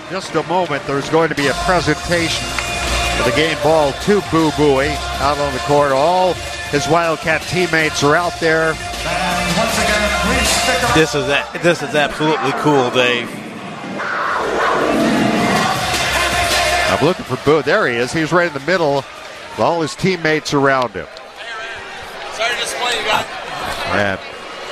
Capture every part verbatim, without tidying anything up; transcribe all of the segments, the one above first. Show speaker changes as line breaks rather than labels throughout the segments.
just a moment, there's going to be a presentation of the game ball to Boo Buie out on the court. All his Wildcat teammates are out there.
And once again, please stick around.
This is that. This is absolutely cool, Dave.
I'm looking for Boo. There he is. He's right in the middle with all his teammates around him.
Sorry to disappoint you guys.
And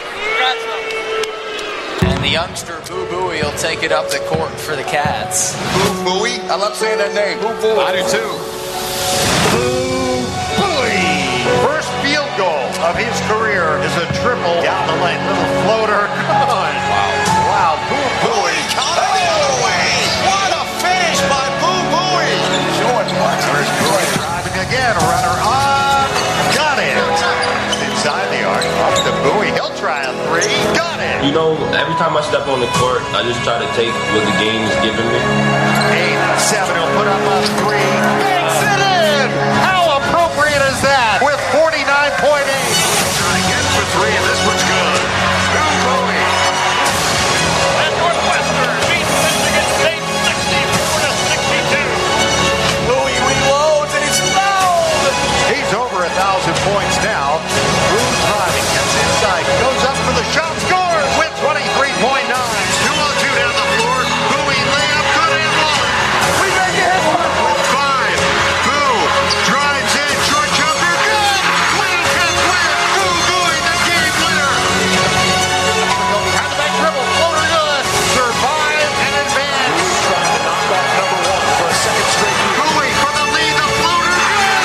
And the youngster Boo Buie will take it up the court for the Cats.
Boo Buie. I love saying that name. Boo Buie. I do too.
Boo Buie. First field goal of his career is a triple down the lane. Little floater. Come on. Wow. Wow. Boo Buie.
Count it the other way. What a finish by Boo Buie. Short marks. Where's Buie?
Driving again. Runner on. Got it. Inside the arc. Off to Buie. He'll try a three. Got it.
You know, every time I step on the court, I just try to take what the game is giving me.
Eight, seven, he'll put up on three. Makes it in! How appropriate is that? With forty-nine point eight. Try again for three, and this one's good. Boo Buie.
And Northwestern beats Michigan State sixty-four to sixty-two.
Buie reloads, and he's fouled.
He's over a thousand points now. Boo driving, gets inside, goes up for the shot, scores with twenty-three point nine. two oh two down the floor. Buie layup, good and one. We make it with five. Boo drives in, short jumper, good. Wildcats win. Boo Buie, the game winner. Out of that dribble, floater good. Survive and advance.
Trying to knock off number one for a second straight year.
Buie for the lead, the floater good.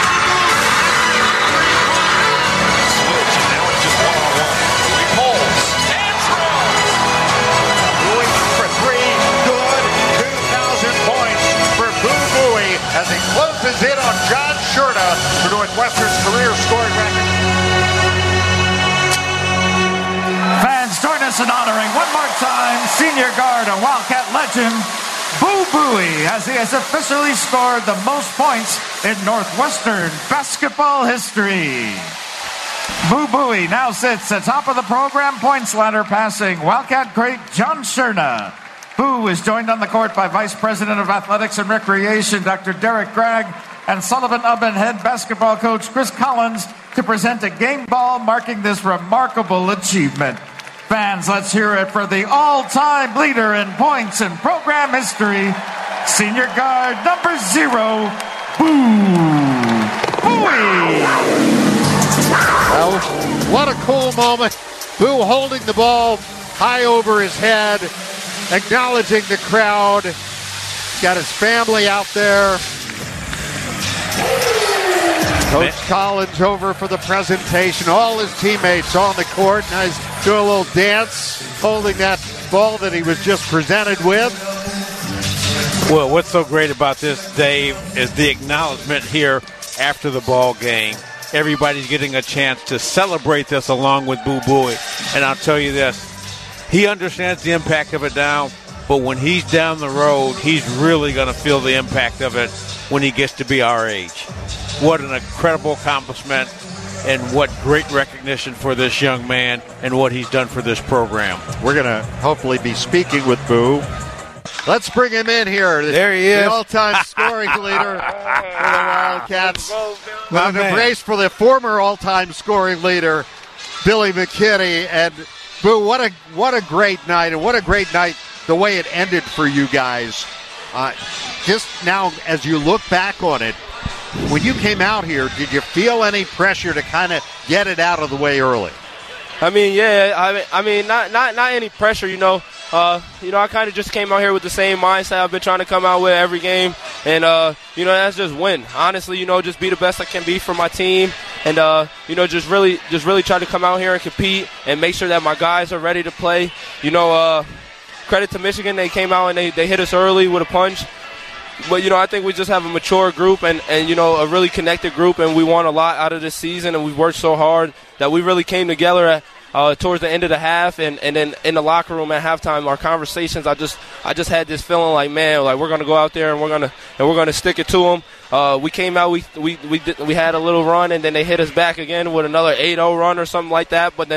Switch, and now it's just one-on-one. Buie pulls.
And strong.
Buie for three, good. two thousand points for Boo Buie as he closes in on John Shurda for Northwestern's career scoring record.
Fans, join us in honoring one more time senior guard and Wildcat legend Boo Buie as he has officially scored the most points in Northwestern basketball history. Boo Buie now sits atop of the program points ladder, passing Wildcat great John Shurda. Boo is joined on the court by Vice President of Athletics and Recreation Doctor Derek Gregg and Sullivan-Ubben head basketball coach Chris Collins to present a game ball marking this remarkable achievement. Fans, let's hear it for the all-time leader in points in program history, senior guard number zero, Boo Buie.
Well, what a cool moment. Boo holding the ball high over his head, acknowledging the crowd. He's got his family out there. Coach Collins over for the presentation. All his teammates on the court. Now he's doing a little dance, holding that ball that he was just presented with.
Well, what's so great about this, Dave, is the acknowledgement here after the ball game. Everybody's getting a chance to celebrate this along with Boo Buie. And I'll tell you this, he understands the impact of it now, but when he's down the road, he's really going to feel the impact of it when he gets to be our age. What an incredible accomplishment, and what great recognition for this young man and what he's done for this program.
We're going to hopefully be speaking with Boo. Let's bring him in here.
There he is.
The all-time scoring leader for the Wildcats. With
My
an
man.
embrace for the former all-time scoring leader, Billy McKinney. And Boo, what a what a great night, and what a great night the way it ended for you guys. Uh, just now, as you look back on it, when you came out here, did you feel any pressure to kind of get it out of the way early?
I mean, yeah, I mean, I mean, not not not any pressure, you know. Uh, you know, I kind of just came out here with the same mindset I've been trying to come out with every game, and uh, you know, that's just win. Honestly, you know, just be the best I can be for my team, and uh, you know, just really, just really try to come out here and compete and make sure that my guys are ready to play. You know, uh, credit to Michigan, they came out and they, they hit us early with a punch. But, you know, I think we just have a mature group and, and, you know, a really connected group, and we won a lot out of this season, and we've worked so hard that we really came together at, uh, towards the end of the half, and, and then in the locker room at halftime, our conversations, I just I just had this feeling like, man, like we're going to go out there and we're going to and we're going to stick it to them. Uh, we came out, we we we did, we had a little run, and then they hit us back again with another eight oh run or something like that, but then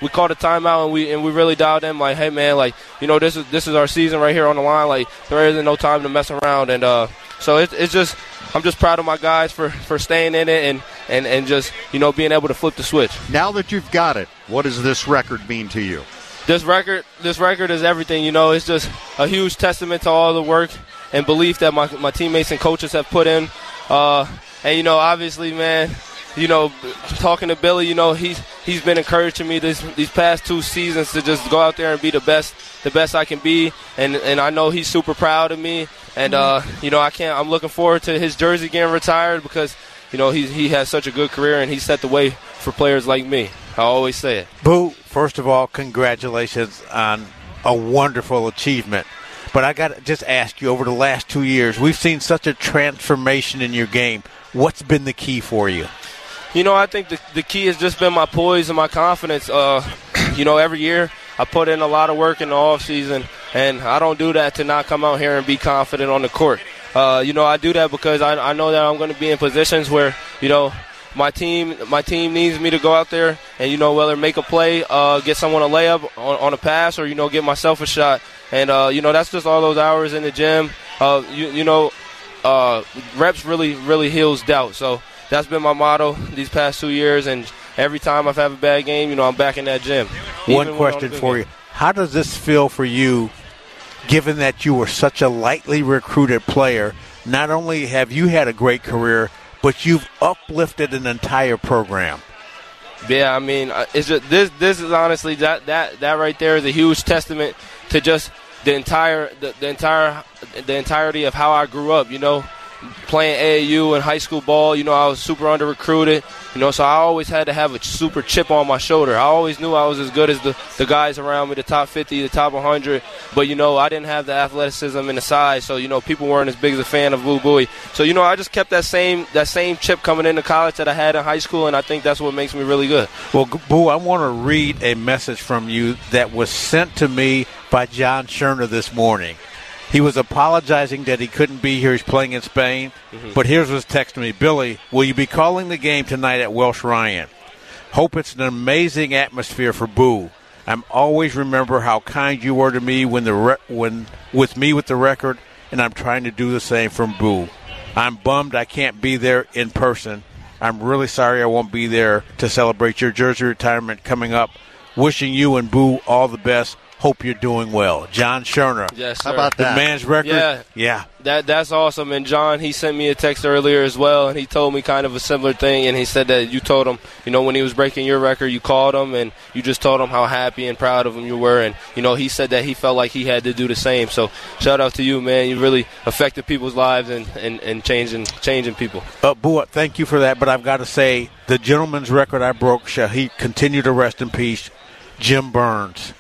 we called a timeout and we and we really dialed in. Like, hey man, like you know this is this is our season right here on the line. Like there isn't no time to mess around. And uh, so it's it's just I'm just proud of my guys for, for staying in it and, and and just you know being able to flip the switch.
Now that you've got it, what does this record mean to you?
This record, this record is everything. You know, it's just a huge testament to all the work and belief that my my teammates and coaches have put in. Uh, and you know, obviously, man, you know, talking to Billy, you know, he's he's been encouraging me this these past two seasons to just go out there and be the best, the best I can be. And and I know he's super proud of me. And uh, you know, I can't. I'm looking forward to his jersey getting retired because you know he he has such a good career and he set the way for players like me. I always say it.
Boo, first of all, congratulations on a wonderful achievement. But I got to just ask you, over the last two years, we've seen such a transformation in your game. What's been the key for you?
You know, I think the, the key has just been my poise and my confidence. Uh, you know, every year I put in a lot of work in the offseason, and I don't do that to not come out here and be confident on the court. Uh, you know, I do that because I, I know that I'm going to be in positions where, you know, My team, my team needs me to go out there and, you know, whether make a play, uh, get someone a layup on, on a pass or, you know, get myself a shot. And, uh, you know, that's just all those hours in the gym. Uh, you, you know, uh, reps really, really heals doubt. So that's been my motto these past two years. And every time I've had a bad game, you know, I'm back in that gym.
One question for you. How does this feel for you, given that you were such a lightly recruited player? Not only have you had a great career, but you've uplifted an entire program.
Yeah, I mean, it's just this. This is honestly that that that right there is a huge testament to just the entire the, the entire the entirety of how I grew up. You know, playing A A U and high school ball. You know, I was super under recruited. You know, so I always had to have a super chip on my shoulder. I always knew I was as good as the, the guys around me, the top fifty, the top one hundred. But, you know, I didn't have the athleticism and the size. So, you know, people weren't as big as a fan of Boo Buie. So, you know, I just kept that same that same chip coming into college that I had in high school, and I think that's what makes me really good.
Well, Boo, I want to read a message from you that was sent to me by John Scherner this morning. He was apologizing that he couldn't be here. He's playing in Spain. Mm-hmm. But here's what's texting me. Billy, will you be calling the game tonight at Welsh Ryan? Hope it's an amazing atmosphere for Boo. I'm always remember how kind you were to me when the re- when with me with the record, and I'm trying to do the same from Boo. I'm bummed I can't be there in person. I'm really sorry I won't be there to celebrate your jersey retirement coming up. Wishing you and Boo all the best. Hope you're doing well. John Scherner.
Yes, sir.
How about that?
The man's record?
Yeah.
Yeah.
That That's awesome. And, John, he sent me a text earlier as well, and he told me kind of a similar thing. And he said that you told him, you know, when he was breaking your record, you called him, and you just told him how happy and proud of him you were. And, you know, he said that he felt like he had to do the same. So, shout out to you, man. You really affected people's lives and, and, and changing changing people.
Uh, Boo, thank you for that. But I've got to say, the gentleman's record I broke, shall he continue to rest in peace, Jim Burns.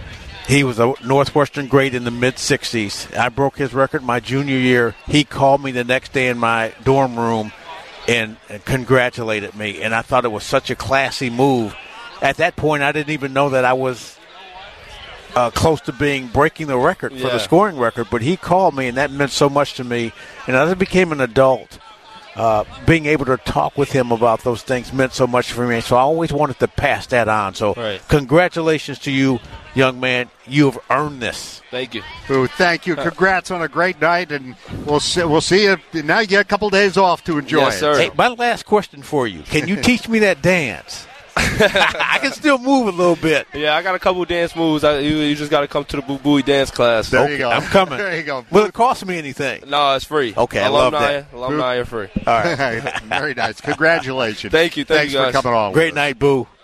He was a Northwestern great in the mid-sixties. I broke his record my junior year. He called me the next day in my dorm room and, and congratulated me, and I thought it was such a classy move. At that point, I didn't even know that I was uh, close to being breaking the record for
yeah.
the scoring record, but he called me, and that meant so much to me. And as I became an adult, uh, being able to talk with him about those things meant so much for me. So I always wanted to pass that on. So
right.
Congratulations to you, young man. You have earned this.
Thank you.
Boo, thank you. Congrats on a great night, and we'll see, we'll see you. Now you get a couple days off to enjoy
yes,
it.
Sir.
Hey, my last question for you. Can you teach me that dance? I can still move a little bit.
Yeah, I got a couple dance moves. I, you, you just got to come to the Boo Buie dance class.
There
okay,
you go.
I'm coming.
There you go.
Will it cost me anything?
No, it's free.
Okay,
alumni,
I love that.
Alumni are free.
All right.
Very nice. Congratulations.
Thank you. Thank
Thanks
you guys.
for coming on.
Great night, Boo.